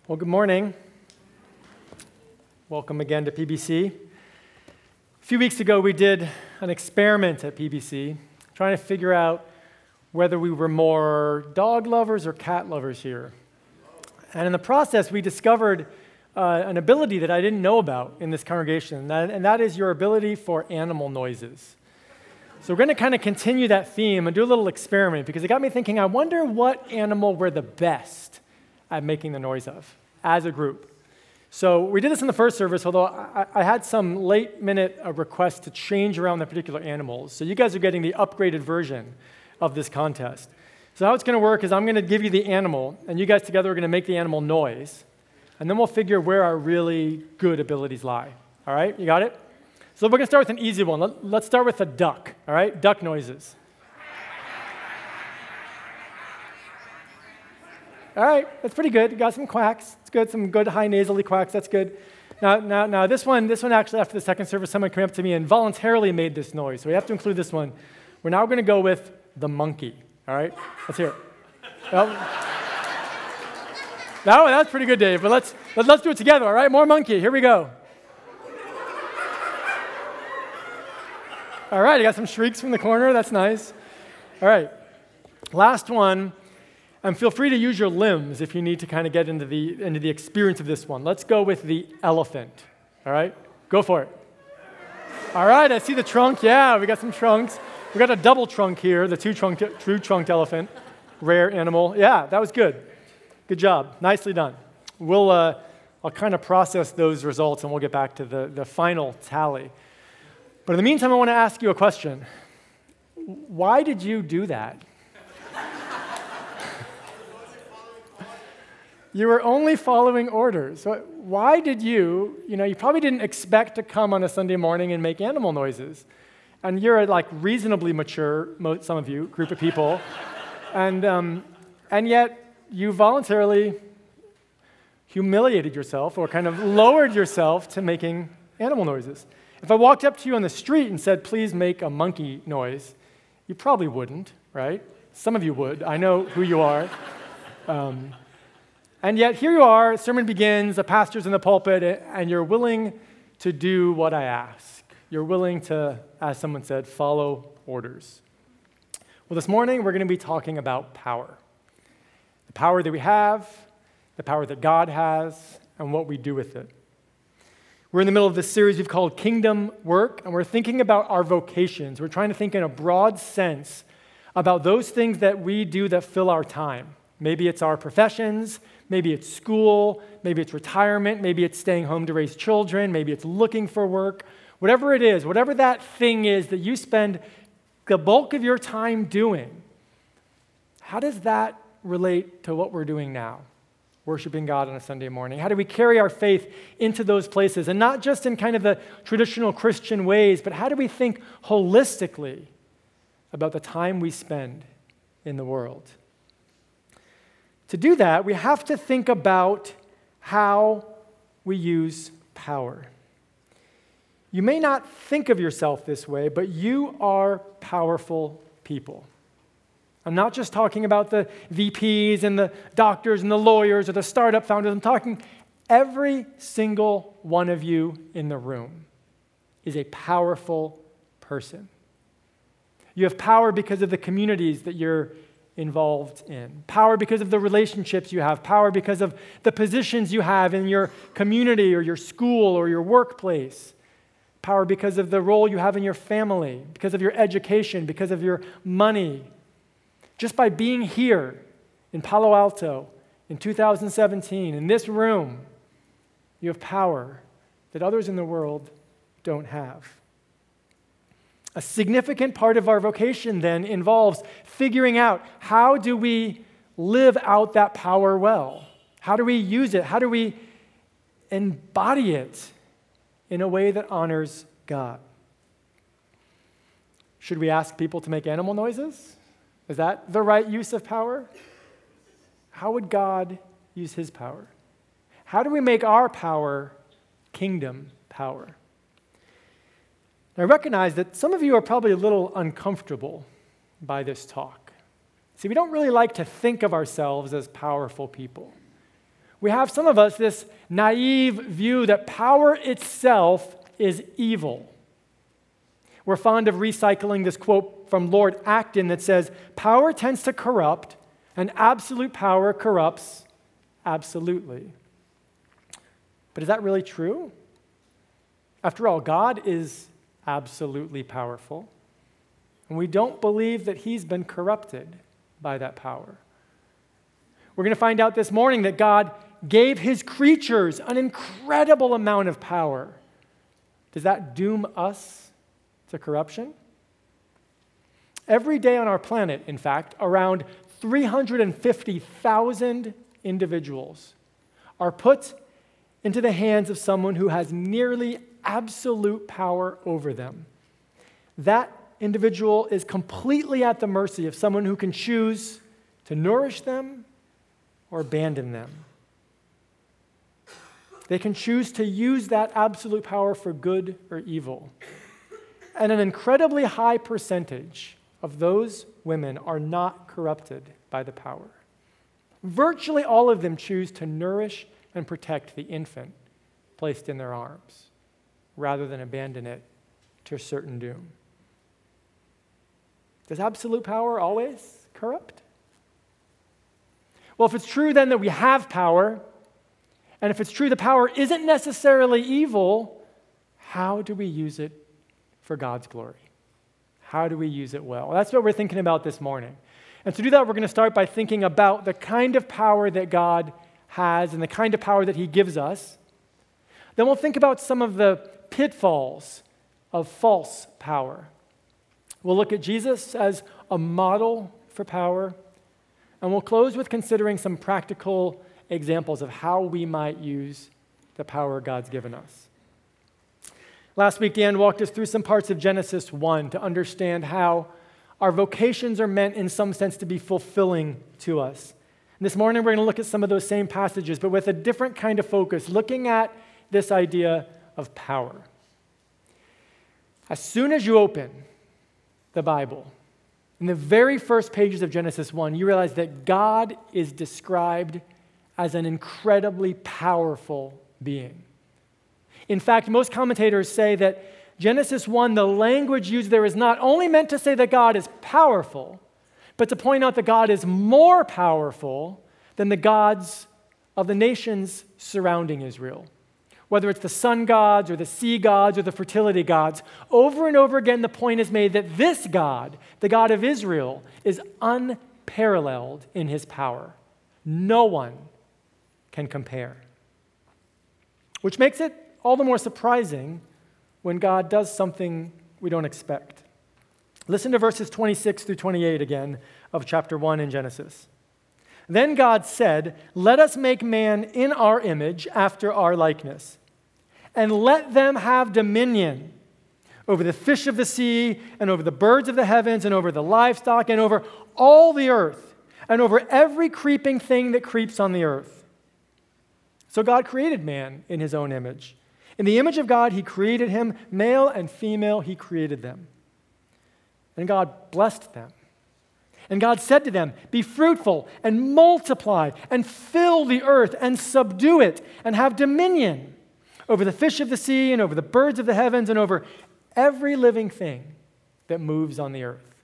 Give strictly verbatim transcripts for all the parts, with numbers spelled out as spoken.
Well, good morning. Welcome again to P B C. A few weeks ago, we did an experiment at P B C, trying to figure out whether we were more dog lovers or cat lovers here. And in the process, we discovered uh, an ability that I didn't know about in this congregation, and that, and that is your ability for animal noises. So we're going to kind of continue that theme and do a little experiment, because it got me thinking, I wonder what animal we're the best at making the noise of as a group. So we did this in the first service, although I, I had some late-minute uh, requests to change around the particular animals. So you guys are getting the upgraded version of this contest. So how it's going to work is I'm going to give you the animal, and you guys together are going to make the animal noise, and then we'll figure where our really good abilities lie. All right? You got it? So we're going to start with an easy one. Let, let's start with a duck. All right? Duck noises. All right, that's pretty good. You got some quacks. It's good. Some good high nasally quacks. That's good. Now, now, now this one, this one actually after the second service, someone came up to me and voluntarily made this noise. So we have to include this one. We're now going to go with the monkey. All right, let's hear it. Well, that, that's pretty good, Dave. But let's let, let's do it together. All right, more monkey. Here we go. All right, I got some shrieks from the corner. That's nice. All right, last one. And feel free to use your limbs if you need to kind of get into the into the experience of this one. Let's go with the elephant. All right? Go for it. All right, I see the trunk. Yeah, we got some trunks. We got a double trunk here, the two trunk, true trunked elephant, rare animal. Yeah, that was good. Good job. Nicely done. We'll uh, I'll kind of process those results and we'll get back to the, the final tally. But in the meantime, I want to ask you a question. Why did you do that? You were only following orders. Why did you, you know, you probably didn't expect to come on a Sunday morning and make animal noises. And you're a like reasonably mature, some of you, group of people. and um, and yet you voluntarily humiliated yourself or kind of lowered yourself to making animal noises. If I walked up to you on the street and said, please make a monkey noise, you probably wouldn't, right? Some of you would. I know who you are. Um, And yet here you are, sermon begins, the pastor's in the pulpit, and you're willing to do what I ask. You're willing to, as someone said, follow orders. Well, this morning we're going to be talking about power. The power that we have, the power that God has, and what we do with it. We're in the middle of this series we've called Kingdom Work, and we're thinking about our vocations. We're trying to think in a broad sense about those things that we do that fill our time. Maybe it's our professions, maybe it's school, maybe it's retirement, maybe it's staying home to raise children, maybe it's looking for work. Whatever it is, whatever that thing is that you spend the bulk of your time doing, how does that relate to what we're doing now? Worshiping God on a Sunday morning. How do we carry our faith into those places? And not just in kind of the traditional Christian ways, but how do we think holistically about the time we spend in the world? To do that, we have to think about how we use power. You may not think of yourself this way, but you are powerful people. I'm not just talking about the V Ps and the doctors and the lawyers or the startup founders. I'm talking every single one of you in the room is a powerful person. You have power because of the communities that you're involved in. Power because of the relationships you have. Power because of the positions you have in your community or your school or your workplace. Power because of the role you have in your family, because of your education, because of your money. Just by being here in Palo Alto in two thousand seventeen, in this room, you have power that others in the world don't have. A significant part of our vocation then involves figuring out how do we live out that power well? How do we use it? How do we embody it in a way that honors God? Should we ask people to make animal noises? Is that the right use of power? How would God use his power? How do we make our power kingdom power? I recognize that some of you are probably a little uncomfortable by this talk. See, we don't really like to think of ourselves as powerful people. We have, some of us, this naive view that power itself is evil. We're fond of recycling this quote from Lord Acton that says, "Power tends to corrupt, and absolute power corrupts absolutely." But is that really true? After all, God is absolutely powerful, and we don't believe that he's been corrupted by that power. We're going to find out this morning that God gave his creatures an incredible amount of power. Does that doom us to corruption? Every day on our planet, in fact, around three hundred fifty thousand individuals are put into the hands of someone who has nearly absolute power over them. That individual is completely at the mercy of someone who can choose to nourish them or abandon them. They can choose to use that absolute power for good or evil. And an incredibly high percentage of those women are not corrupted by the power. Virtually all of them choose to nourish and protect the infant placed in their arms, rather than abandon it to a certain doom. Does absolute power always corrupt? Well, if it's true then that we have power, and if it's true the power isn't necessarily evil, how do we use it for God's glory? How do we use it well? That's what we're thinking about this morning. And to do that, we're going to start by thinking about the kind of power that God has and the kind of power that he gives us. Then we'll think about some of the pitfalls of false power. We'll look at Jesus as a model for power, and we'll close with considering some practical examples of how we might use the power God's given us. Last week, Dan walked us through some parts of Genesis one to understand how our vocations are meant in some sense to be fulfilling to us. And this morning, we're going to look at some of those same passages, but with a different kind of focus, looking at this idea of power. As soon as you open the Bible, in the very first pages of Genesis one, you realize that God is described as an incredibly powerful being. In fact, most commentators say that Genesis one, the language used there is not only meant to say that God is powerful, but to point out that God is more powerful than the gods of the nations surrounding Israel. Whether it's the sun gods or the sea gods or the fertility gods, over and over again the point is made that this God, the God of Israel, is unparalleled in his power. No one can compare. Which makes it all the more surprising when God does something we don't expect. Listen to verses twenty-six through twenty-eight again of chapter one in Genesis. Then God said, "Let us make man in our image, after our likeness, and let them have dominion over the fish of the sea, and over the birds of the heavens, and over the livestock, and over all the earth, and over every creeping thing that creeps on the earth." So God created man in his own image. In the image of God, he created him, male and female, he created them. And God blessed them. And God said to them, "Be fruitful and multiply and fill the earth and subdue it and have dominion over the fish of the sea and over the birds of the heavens and over every living thing that moves on the earth."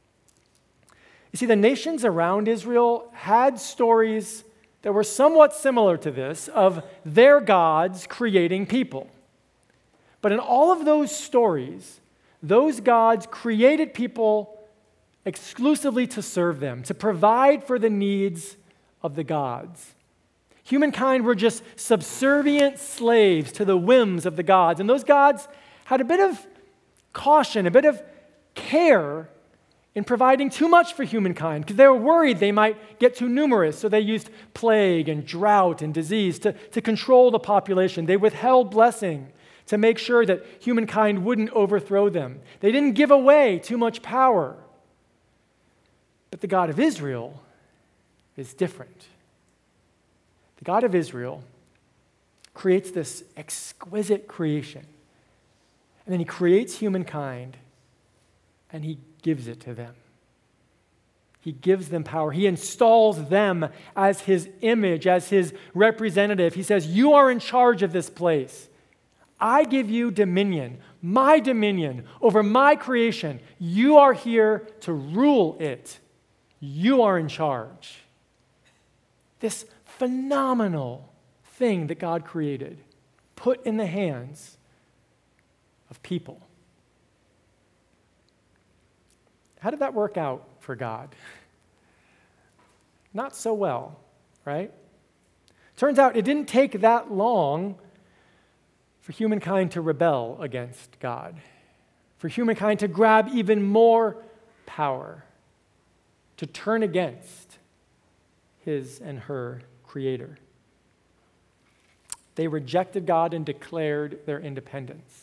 You see, the nations around Israel had stories that were somewhat similar to this of their gods creating people. But in all of those stories, those gods created people exclusively to serve them, to provide for the needs of the gods. Humankind were just subservient slaves to the whims of the gods. And those gods had a bit of caution, a bit of care in providing too much for humankind because they were worried they might get too numerous. So they used plague and drought and disease to, to control the population. They withheld blessing to make sure that humankind wouldn't overthrow them. They didn't give away too much power. But the God of Israel is different. The God of Israel creates this exquisite creation. And then he creates humankind and he gives it to them. He gives them power. He installs them as his image, as his representative. He says, you are in charge of this place. I give you dominion, my dominion over my creation. You are here to rule it. You are in charge. This phenomenal thing that God created, put in the hands of people. How did that work out for God? Not so well, right? Turns out it didn't take that long for humankind to rebel against God, for humankind to grab even more power, to turn against his and her Creator. They rejected God and declared their independence.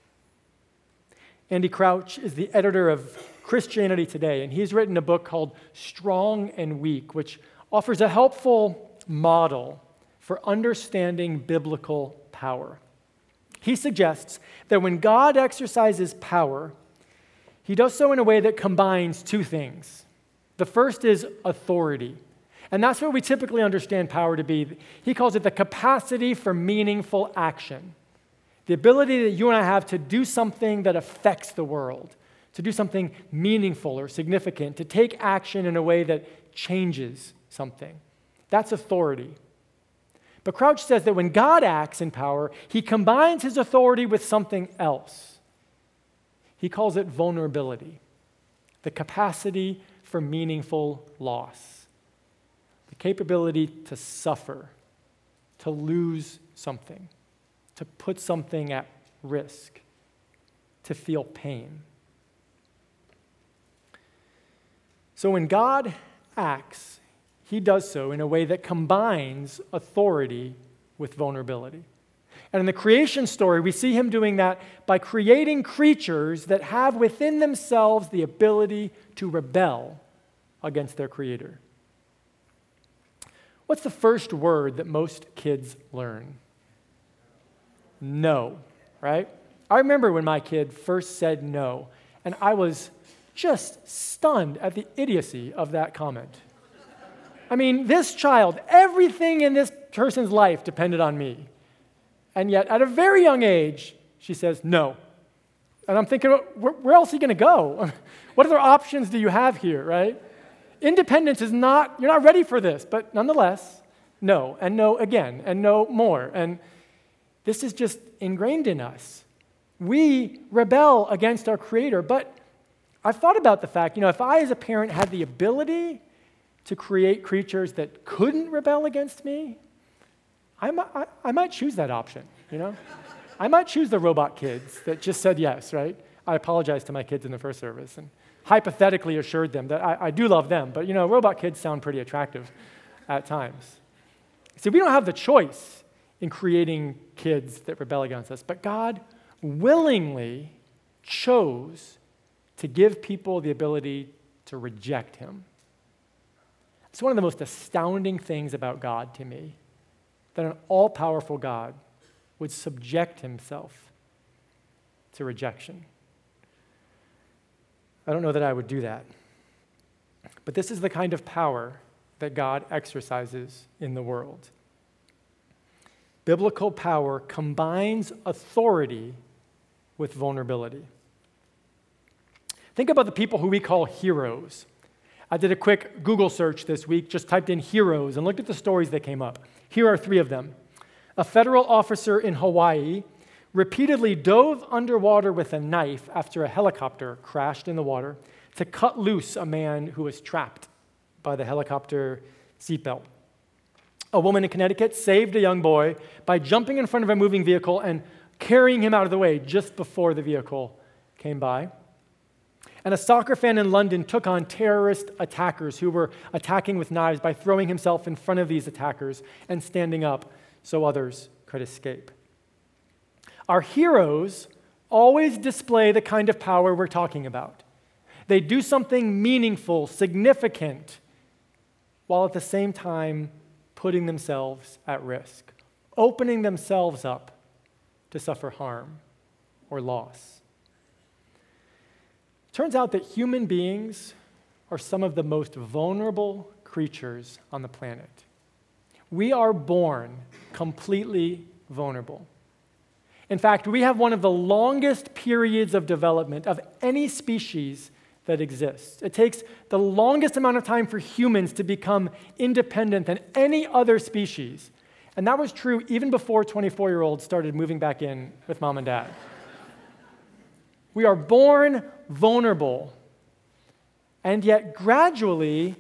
Andy Crouch is the editor of Christianity Today, and he's written a book called Strong and Weak, which offers a helpful model for understanding biblical power. He suggests that when God exercises power, he does so in a way that combines two things. The first is authority. And that's what we typically understand power to be. He calls it the capacity for meaningful action. The ability that you and I have to do something that affects the world, to do something meaningful or significant, to take action in a way that changes something. That's authority. But Crouch says that when God acts in power, he combines his authority with something else. He calls it vulnerability, the capacity for meaningful loss. The capability to suffer, to lose something, to put something at risk, to feel pain. So when God acts, he does so in a way that combines authority with vulnerability. And in the creation story, we see him doing that by creating creatures that have within themselves the ability to rebel against their Creator. What's the first word that most kids learn? No, right? I remember when my kid first said no, and I was just stunned at the idiocy of that comment. I mean, this child, everything in this person's life depended on me. And yet, at a very young age, she says no. And I'm thinking, where, where else are you going to go? What other options do you have here, right? Independence is not, you're not ready for this, but nonetheless, no, and no again, and no more. And this is just ingrained in us. We rebel against our Creator, but I've thought about the fact, you know, if I as a parent had the ability to create creatures that couldn't rebel against me, I might, I, I might choose that option, you know? I might choose the robot kids that just said yes, right? I apologized to my kids in the first service and hypothetically assured them that I, I do love them, but, you know, robot kids sound pretty attractive at times. See, we don't have the choice in creating kids that rebel against us, but God willingly chose to give people the ability to reject him. It's one of the most astounding things about God to me, that an all-powerful God would subject himself to rejection. I don't know that I would do that. But this is the kind of power that God exercises in the world. Biblical power combines authority with vulnerability. Think about the people who we call heroes. I did a quick Google search this week, just typed in heroes and looked at the stories that came up. Here are three of them. A federal officer in Hawaii repeatedly dove underwater with a knife after a helicopter crashed in the water to cut loose a man who was trapped by the helicopter seatbelt. A woman in Connecticut saved a young boy by jumping in front of a moving vehicle and carrying him out of the way just before the vehicle came by. And a soccer fan in London took on terrorist attackers who were attacking with knives by throwing himself in front of these attackers and standing up so others could escape. Our heroes always display the kind of power we're talking about. They do something meaningful, significant, while at the same time putting themselves at risk, opening themselves up to suffer harm or loss. Turns out that human beings are some of the most vulnerable creatures on the planet. We are born completely vulnerable. In fact, we have one of the longest periods of development of any species that exists. It takes the longest amount of time for humans to become independent than any other species. And that was true even before twenty-four-year-olds started moving back in with mom and dad. We are born vulnerable, and yet gradually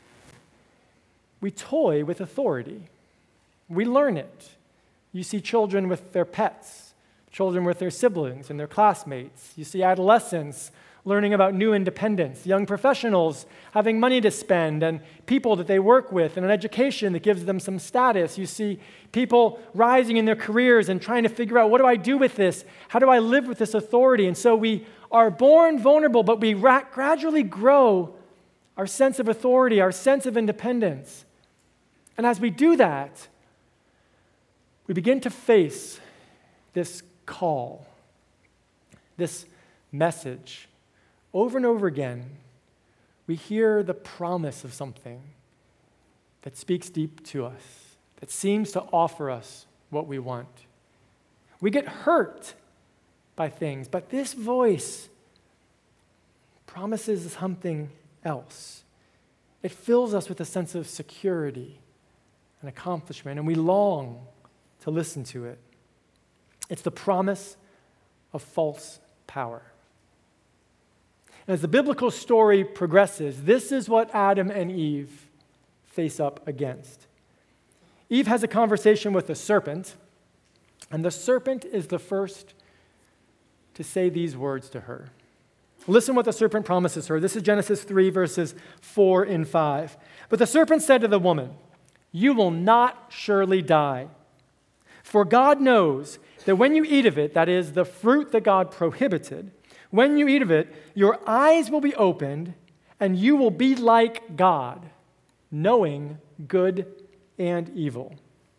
we toy with authority. We learn it. You see children with their pets, children with their siblings and their classmates. You see adolescents learning about new independence, young professionals having money to spend and people that they work with and an education that gives them some status. You see people rising in their careers and trying to figure out, what do I do with this? How do I live with this authority? And so we are born vulnerable, but we ra- gradually grow our sense of authority, our sense of independence. And as we do that, we begin to face this call, this message. Over and over again, we hear the promise of something that speaks deep to us, that seems to offer us what we want. We get hurt by things, but this voice promises something else. It fills us with a sense of security and accomplishment, and we long to listen to it. It's the promise of false power. As the biblical story progresses, this is what Adam and Eve face up against. Eve has a conversation with the serpent, and the serpent is the first to say these words to her. Listen what the serpent promises her. This is Genesis three, verses four and five. But the serpent said to the woman, "You will not surely die. For God knows that when you eat of it," that is, the fruit that God prohibited, "when you eat of it, your eyes will be opened, and you will be like God, knowing good and evil."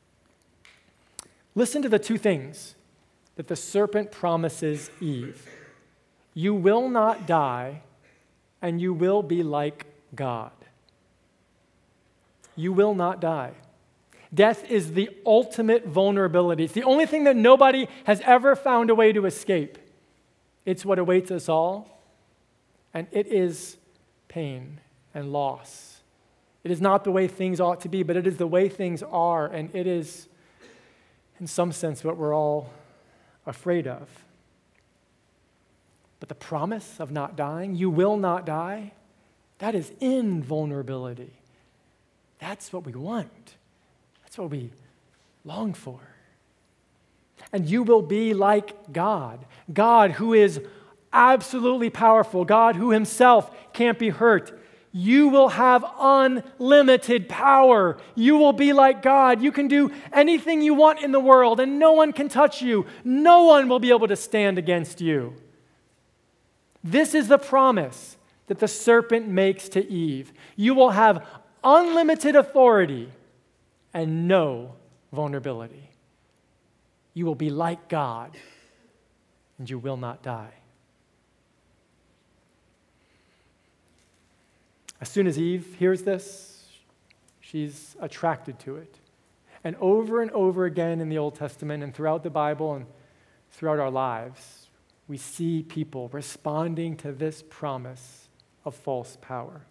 Listen to the two things that the serpent promises Eve. You will not die, and you will be like God. You will not die. Death is the ultimate vulnerability. It's the only thing that nobody has ever found a way to escape. It's what awaits us all, and it is pain and loss. It is not the way things ought to be, but it is the way things are, and it is, in some sense, what we're all afraid of. But the promise of not dying, you will not die, that is invulnerability. That's what we want. That's what we long for. And you will be like God, God who is absolutely powerful, God who himself can't be hurt. You will have unlimited power. You will be like God. You can do anything you want in the world, and no one can touch you. No one will be able to stand against you. This is the promise that the serpent makes to Eve. You will have unlimited authority and no vulnerability. You will be like God, and you will not die. As soon as Eve hears this, she's attracted to it. And over and over again in the Old Testament and throughout the Bible and throughout our lives, we see people responding to this promise of false power.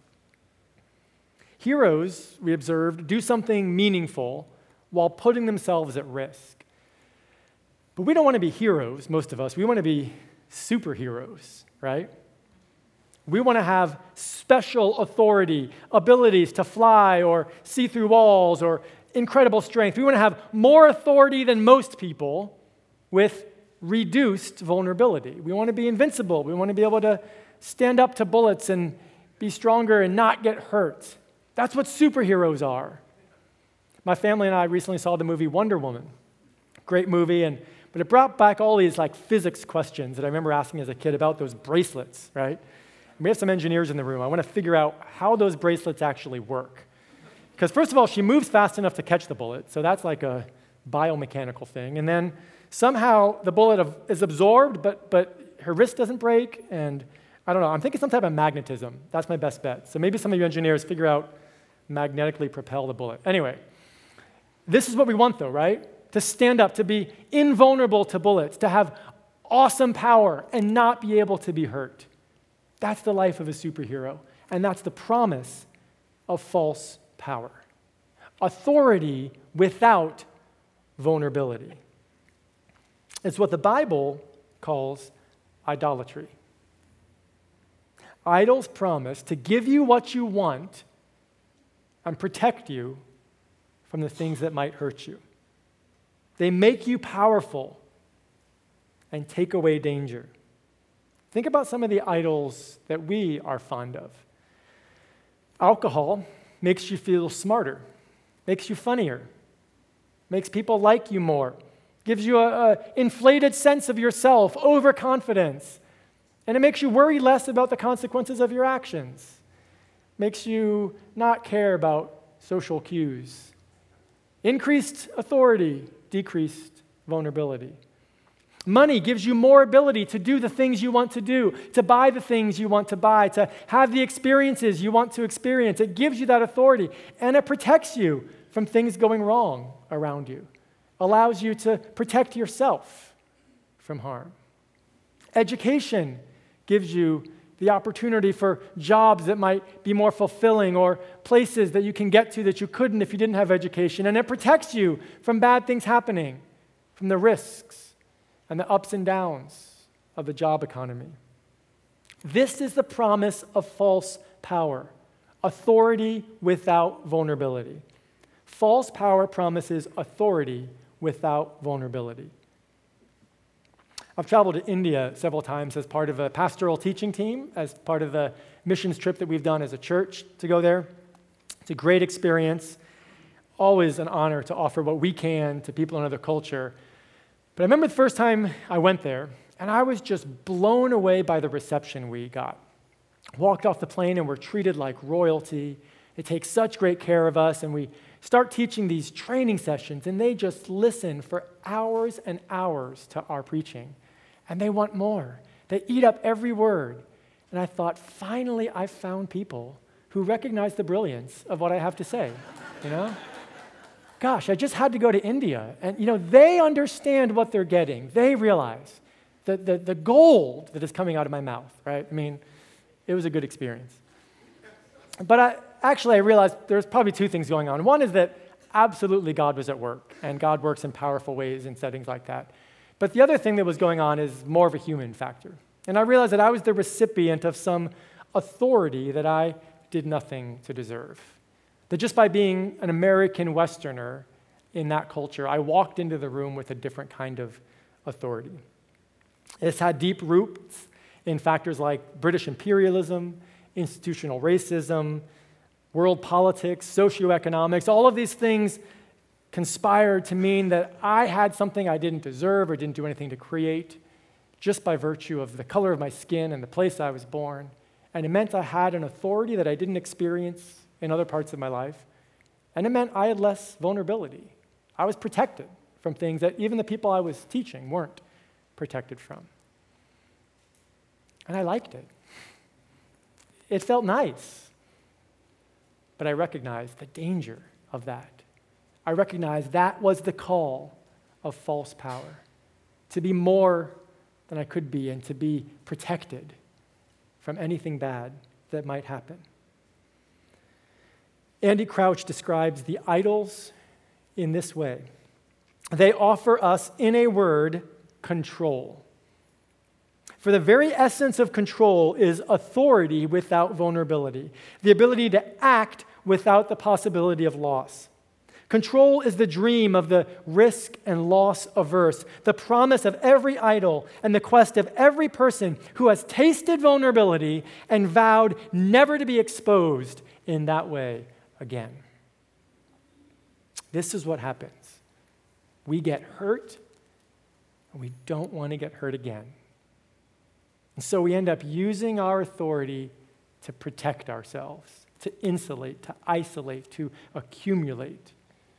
Heroes, we observed, do something meaningful while putting themselves at risk. But we don't want to be heroes, most of us. We want to be superheroes, right? We want to have special authority, abilities to fly or see through walls or incredible strength. We want to have more authority than most people with reduced vulnerability. We want to be invincible. We want to be able to stand up to bullets and be stronger and not get hurt. That's what superheroes are. My family and I recently saw the movie Wonder Woman. Great movie, and but it brought back all these like physics questions that I remember asking as a kid about those bracelets, right? And we have some engineers in the room. I want to figure out how those bracelets actually work. Because first of all, she moves fast enough to catch the bullet, so that's like a biomechanical thing. And then somehow the bullet is absorbed, but but her wrist doesn't break, and I don't know. I'm thinking some type of magnetism. That's my best bet. So maybe some of you engineers figure out magnetically propel the bullet. Anyway, this is what we want though, right? To stand up, to be invulnerable to bullets, to have awesome power and not be able to be hurt. That's the life of a superhero, and that's the promise of false power. Authority without vulnerability. It's what the Bible calls idolatry. Idols promise to give you what you want and protect you from the things that might hurt you. They make you powerful and take away danger. Think about some of the idols that we are fond of. Alcohol makes you feel smarter, makes you funnier, makes people like you more, gives you an inflated sense of yourself, overconfidence, and it makes you worry less about the consequences of your actions, makes you not care about social cues. Increased authority, decreased vulnerability. Money gives you more ability to do the things you want to do, to buy the things you want to buy, to have the experiences you want to experience. It gives you that authority, and it protects you from things going wrong around you, allows you to protect yourself from harm. Education gives you the opportunity for jobs that might be more fulfilling or places that you can get to that you couldn't if you didn't have education, and it protects you from bad things happening, from the risks and the ups and downs of the job economy. This is the promise of false power, authority without vulnerability. False power promises authority without vulnerability. I've traveled to India several times as part of a pastoral teaching team, as part of a missions trip that we've done as a church to go there. It's a great experience, always an honor to offer what we can to people in another culture. But I remember the first time I went there, and I was just blown away by the reception we got. Walked off the plane and we're treated like royalty. They take such great care of us, and we start teaching these training sessions, and they just listen for hours and hours to our preaching. And they want more. They eat up every word. And I thought, finally, I found people who recognize the brilliance of what I have to say, you know? Gosh, I just had to go to India, and you know, they understand what they're getting. They realize the, the, the gold that is coming out of my mouth, right? I mean, it was a good experience. But I, actually, I realized there's probably two things going on. One is that absolutely God was at work, and God works in powerful ways in settings like that. But the other thing that was going on is more of a human factor. And I realized that I was the recipient of some authority that I did nothing to deserve. That just by being an American Westerner in that culture, I walked into the room with a different kind of authority. It's had deep roots in factors like British imperialism, institutional racism, world politics, socioeconomics. All of these things conspired to mean that I had something I didn't deserve or didn't do anything to create just by virtue of the color of my skin and the place I was born. And it meant I had an authority that I didn't experience in other parts of my life, and it meant I had less vulnerability. I was protected from things that even the people I was teaching weren't protected from. And I liked it. It felt nice, but I recognized the danger of that. I recognized that was the call of false power, to be more than I could be and to be protected from anything bad that might happen. Andy Crouch describes the idols in this way. They offer us, in a word, control. For the very essence of control is authority without vulnerability, the ability to act without the possibility of loss. Control is the dream of the risk and loss averse, the promise of every idol and the quest of every person who has tasted vulnerability and vowed never to be exposed in that way again. This is what happens. We get hurt, and we don't want to get hurt again. And so we end up using our authority to protect ourselves, to insulate, to isolate, to accumulate,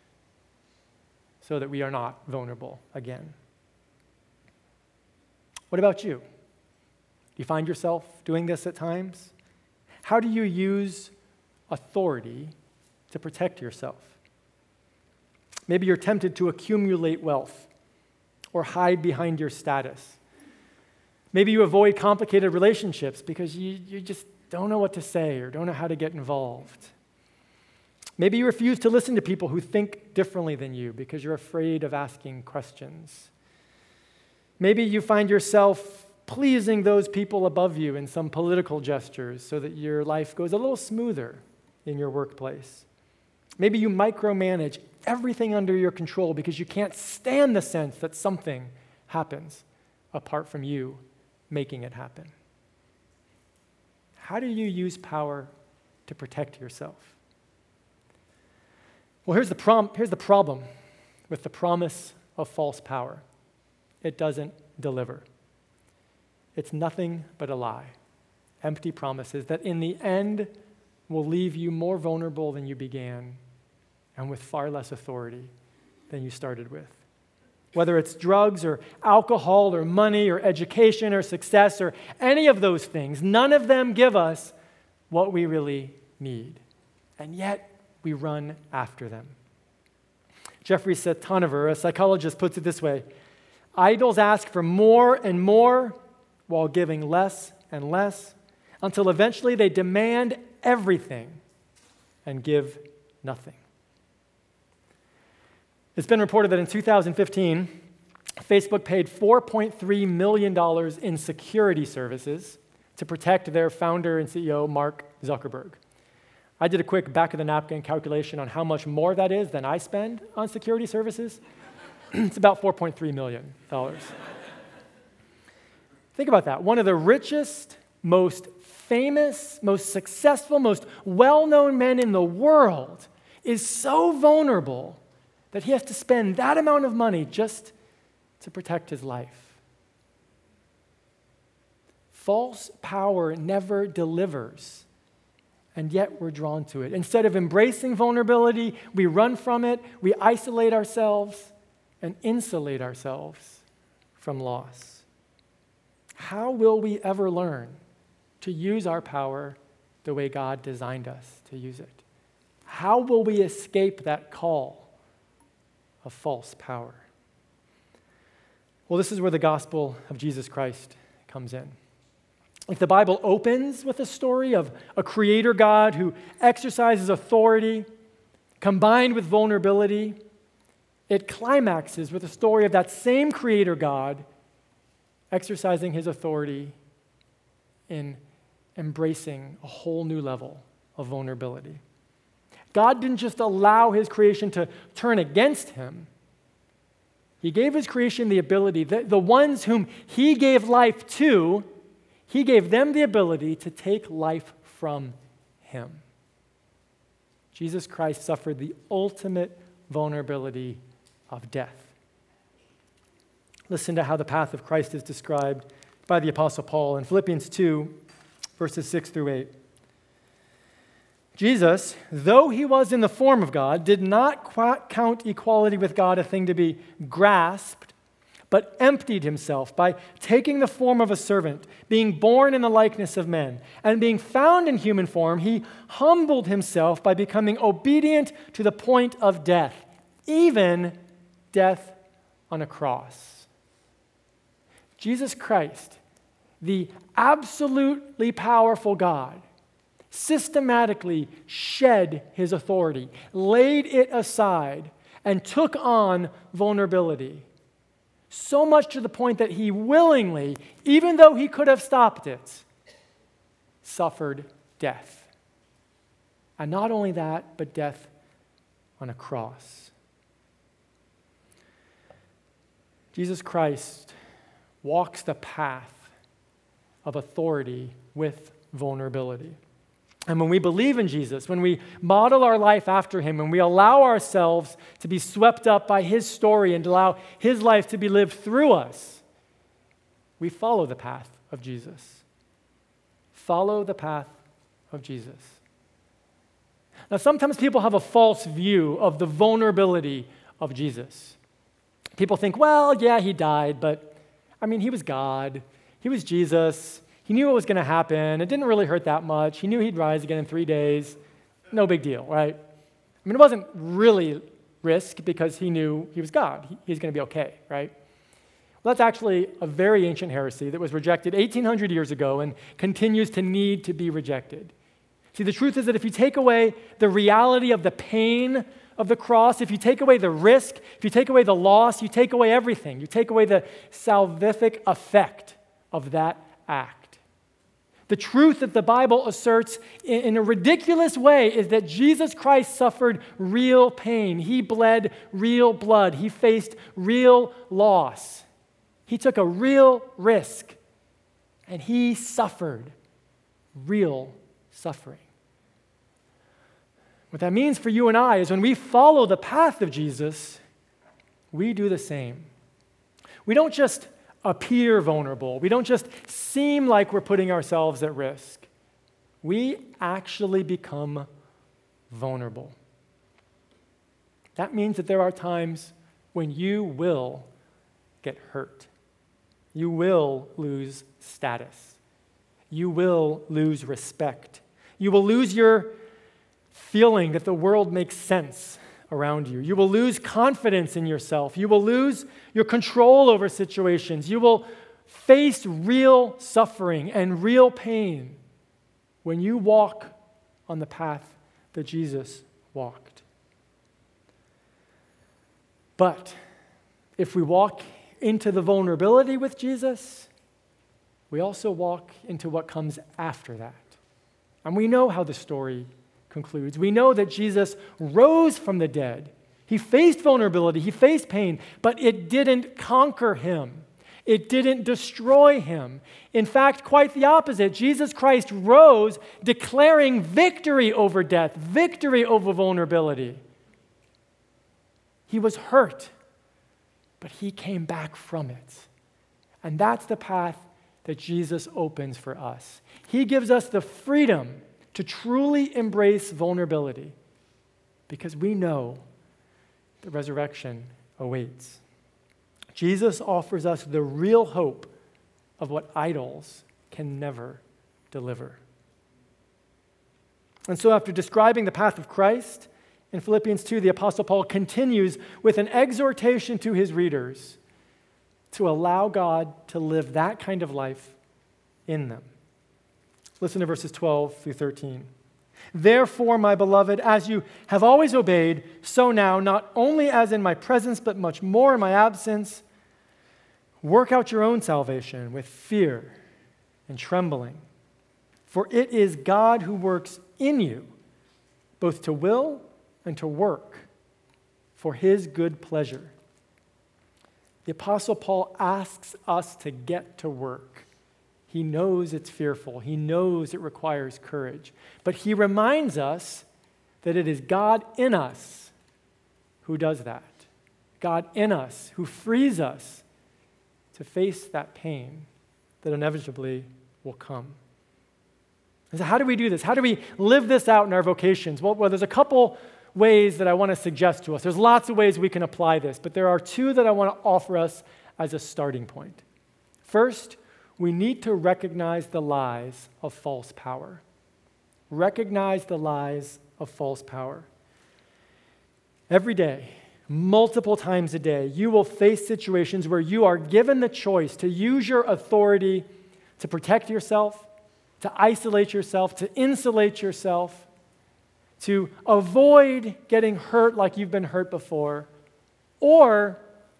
so that we are not vulnerable again. What about you? You find yourself doing this at times? How do you use authority to protect yourself? Maybe you're tempted to accumulate wealth or hide behind your status. Maybe you avoid complicated relationships because you, you just don't know what to say or don't know how to get involved. Maybe you refuse to listen to people who think differently than you because you're afraid of asking questions. Maybe you find yourself pleasing those people above you in some political gestures so that your life goes a little smoother in your workplace. Maybe you micromanage everything under your control because you can't stand the sense that something happens apart from you making it happen. How do you use power to protect yourself? Well, here's the, prom- here's the problem with the promise of false power. It doesn't deliver. It's nothing but a lie. Empty promises that in the end will leave you more vulnerable than you began and with far less authority than you started with. Whether it's drugs or alcohol or money or education or success or any of those things, none of them give us what we really need. And yet, we run after them. Jeffrey Satanover, a psychologist, puts it this way: idols ask for more and more while giving less and less until eventually they demand everything and give nothing. It's been reported that in two thousand fifteen, Facebook paid four point three million dollars in security services to protect their founder and C E O, Mark Zuckerberg. I did a quick back-of-the-napkin calculation on how much more that is than I spend on security services. It's about four point three million dollars. Think about that. One of the richest, most famous, most successful, most well-known men in the world is so vulnerable that he has to spend that amount of money just to protect his life. False power never delivers, and yet we're drawn to it. Instead of embracing vulnerability, we run from it, we isolate ourselves, and insulate ourselves from loss. How will we ever learn to use our power the way God designed us to use it? How will we escape that call of false power? Well, this is where the gospel of Jesus Christ comes in. If the Bible opens with a story of a creator God who exercises authority combined with vulnerability, it climaxes with a story of that same creator God exercising his authority in embracing a whole new level of vulnerability. God didn't just allow his creation to turn against him. He gave his creation the ability, the, the ones whom he gave life to, he gave them the ability to take life from him. Jesus Christ suffered the ultimate vulnerability of death. Listen to how the path of Christ is described by the Apostle Paul in Philippians two, verses six through eight. Jesus, though he was in the form of God, did not count equality with God a thing to be grasped, but emptied himself by taking the form of a servant, being born in the likeness of men, and being found in human form, he humbled himself by becoming obedient to the point of death, even death on a cross. Jesus Christ, the absolutely powerful God, systematically shed his authority, laid it aside, and took on vulnerability. So much to the point that he willingly, even though he could have stopped it, suffered death. And not only that, but death on a cross. Jesus Christ walks the path of authority with vulnerability. And when we believe in Jesus, when we model our life after him, when we allow ourselves to be swept up by his story and allow his life to be lived through us, we follow the path of Jesus. Follow the path of Jesus. Now, sometimes people have a false view of the vulnerability of Jesus. People think, well, yeah, he died, but I mean, he was God. He was Jesus. He He knew what was going to happen. It didn't really hurt that much. He knew he'd rise again in three days. No big deal, right? I mean, it wasn't really risk because he knew he was God. He, he's going to be okay, right? Well, that's actually a very ancient heresy that was rejected eighteen hundred years ago and continues to need to be rejected. See, the truth is that if you take away the reality of the pain of the cross, if you take away the risk, if you take away the loss, you take away everything. You take away the salvific effect of that act. The truth that the Bible asserts in, in a ridiculous way is that Jesus Christ suffered real pain. He bled real blood. He faced real loss. He took a real risk, and he suffered real suffering. What that means for you and I is when we follow the path of Jesus, we do the same. We don't just appear vulnerable. We don't just seem like we're putting ourselves at risk. We actually become vulnerable. That means that there are times when you will get hurt. You will lose status. You will lose respect. You will lose your feeling that the world makes sense around you. You will lose confidence in yourself. You will lose your control over situations. You will face real suffering and real pain when you walk on the path that Jesus walked. But if we walk into the vulnerability with Jesus, we also walk into what comes after that. And we know how the story concludes. We know that Jesus rose from the dead. He faced vulnerability, he faced pain, but it didn't conquer him. It didn't destroy him. In fact, quite the opposite. Jesus Christ rose declaring victory over death, victory over vulnerability. He was hurt, but he came back from it. And that's the path that Jesus opens for us. He gives us the freedom to truly embrace vulnerability because we know the resurrection awaits. Jesus offers us the real hope of what idols can never deliver. And so after describing the path of Christ, in Philippians two, the Apostle Paul continues with an exhortation to his readers to allow God to live that kind of life in them. Listen to verses twelve through thirteen. Therefore, my beloved, as you have always obeyed, so now, not only as in my presence, but much more in my absence, work out your own salvation with fear and trembling. For it is God who works in you, both to will and to work for his good pleasure. The Apostle Paul asks us to get to work. He knows it's fearful. He knows it requires courage. But he reminds us that it is God in us who does that. God in us who frees us to face that pain that inevitably will come. And so how do we do this? How do we live this out in our vocations? Well, well, there's a couple ways that I want to suggest to us. There's lots of ways we can apply this, but there are two that I want to offer us as a starting point. First, we need to recognize the lies of false power. Recognize the lies of false power. Every day, multiple times a day, you will face situations where you are given the choice to use your authority to protect yourself, to isolate yourself, to insulate yourself, to avoid getting hurt like you've been hurt before, or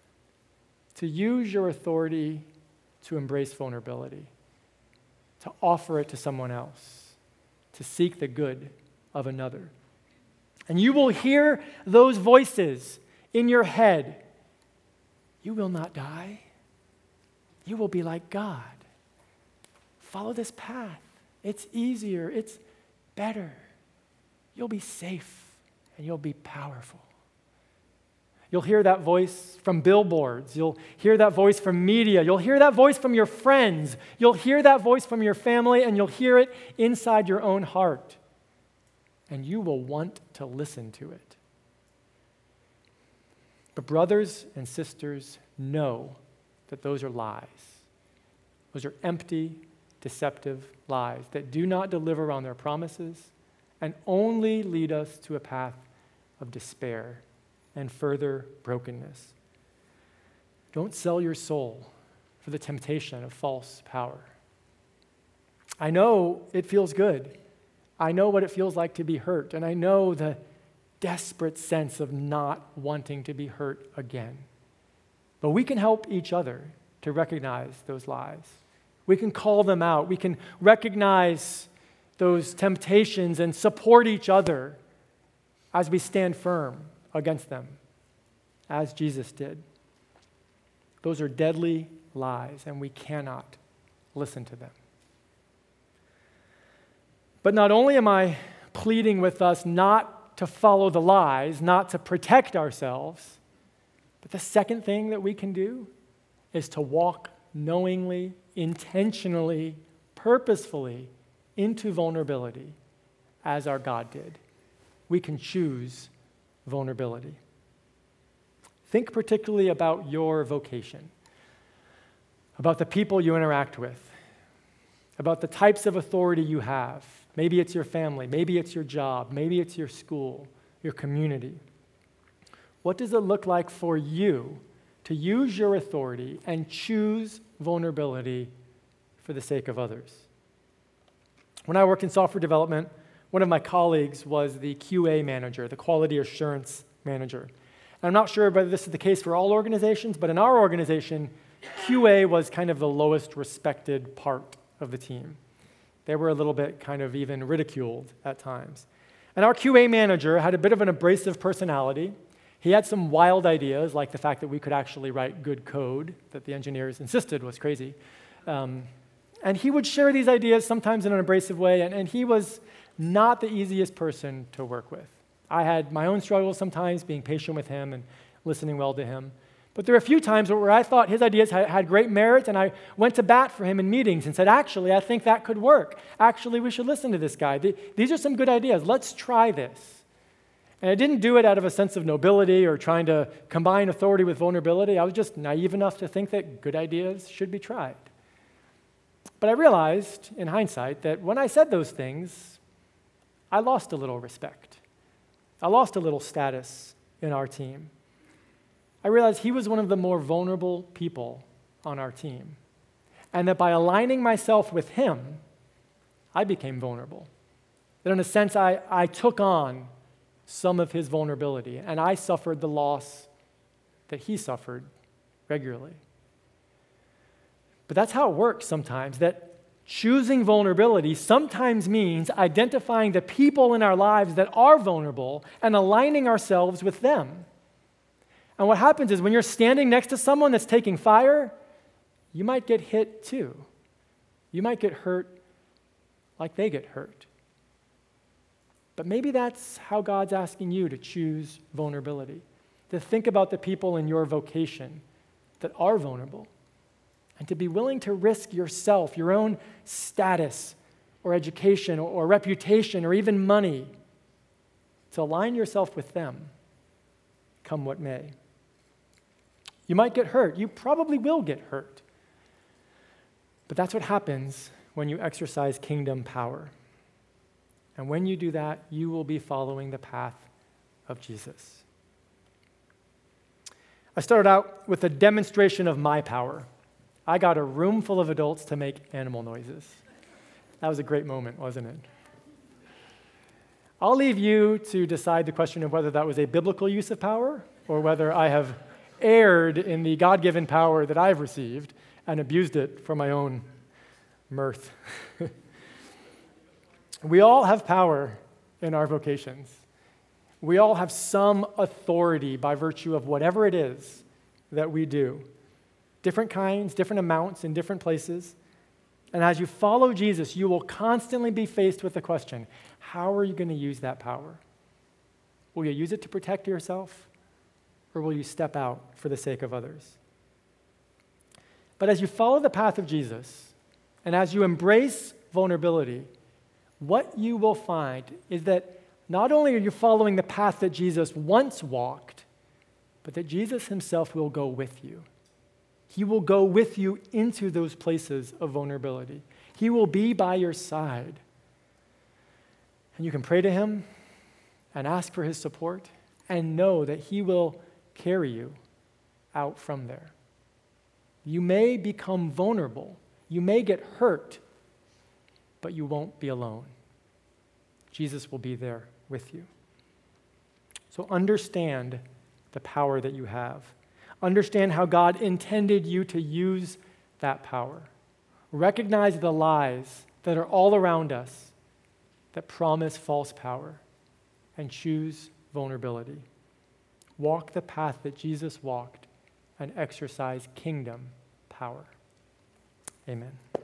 to use your authority to embrace vulnerability, to offer it to someone else, to seek the good of another. And you will hear those voices in your head. You will not die. You will be like God. Follow this path. It's easier. It's better. You'll be safe and you'll be powerful. You'll hear that voice from billboards. You'll hear that voice from media. You'll hear that voice from your friends. You'll hear that voice from your family, and you'll hear it inside your own heart. And you will want to listen to it. But brothers and sisters, know that those are lies. Those are empty deceptive lies that do not deliver on their promises and only lead us to a path of despair and further brokenness. Don't sell your soul for the temptation of false power. I know it feels good. I know what it feels like to be hurt, and I know the desperate sense of not wanting to be hurt again. But we can help each other to recognize those lies. We can call them out. We can recognize those temptations and support each other as we stand firm against them, as Jesus did. Those are deadly lies, and we cannot listen to them. But not only am I pleading with us not to follow the lies, not to protect ourselves, but the second thing that we can do is to walk knowingly, intentionally, purposefully into vulnerability as our God did. We can choose vulnerability. Think particularly about your vocation, about the people you interact with, about the types of authority you have. Maybe it's your family, maybe it's your job, maybe it's your school, your community. What does it look like for you to use your authority and choose vulnerability for the sake of others? When I worked in software development, one of my colleagues was the Q A manager, the quality assurance manager. And I'm not sure whether this is the case for all organizations, but in our organization, Q A was kind of the lowest respected part of the team. They were a little bit kind of even ridiculed at times. And our Q A manager had a bit of an abrasive personality. He had some wild ideas, like the fact that we could actually write good code that the engineers insisted was crazy. Um, and he would share these ideas sometimes in an abrasive way, and, and he was not the easiest person to work with. I had my own struggles sometimes being patient with him and listening well to him. But there were a few times where I thought his ideas had, had great merit, and I went to bat for him in meetings and said, actually, I think that could work. Actually, we should listen to this guy. These are some good ideas. Let's try this. And I didn't do it out of a sense of nobility or trying to combine authority with vulnerability. I was just naive enough to think that good ideas should be tried. But I realized, in hindsight, that when I said those things, I lost a little respect. I lost a little status in our team. I realized he was one of the more vulnerable people on our team, and that by aligning myself with him, I became vulnerable. That in a sense, I, I took on some of his vulnerability, and I suffered the loss that he suffered regularly. But that's how it works sometimes, that choosing vulnerability sometimes means identifying the people in our lives that are vulnerable and aligning ourselves with them. And what happens is when you're standing next to someone that's taking fire, you might get hit too. You might get hurt like they get hurt. But maybe that's how God's asking you to choose vulnerability, to think about the people in your vocation that are vulnerable, and to be willing to risk yourself, your own status or education or, or reputation or even money to align yourself with them, come what may. You might get hurt. You probably will get hurt. But that's what happens when you exercise kingdom power. And when you do that, you will be following the path of Jesus. I started out with a demonstration of my power. I got a room full of adults to make animal noises. That was a great moment, wasn't it? I'll leave you to decide the question of whether that was a biblical use of power or whether I have erred in the God-given power that I've received and abused it for my own mirth. We all have power in our vocations. We all have some authority by virtue of whatever it is that we do. Different kinds, different amounts in different places. And as you follow Jesus, you will constantly be faced with the question, how are you going to use that power? Will you use it to protect yourself, or will you step out for the sake of others? But as you follow the path of Jesus, and as you embrace vulnerability, what you will find is that not only are you following the path that Jesus once walked, but that Jesus himself will go with you. He will go with you into those places of vulnerability. He will be by your side. And you can pray to him and ask for his support and know that he will carry you out from there. You may become vulnerable. You may get hurt, but you won't be alone. Jesus will be there with you. So understand the power that you have. Understand how God intended you to use that power. Recognize the lies that are all around us that promise false power, and choose vulnerability. Walk the path that Jesus walked and exercise kingdom power. Amen.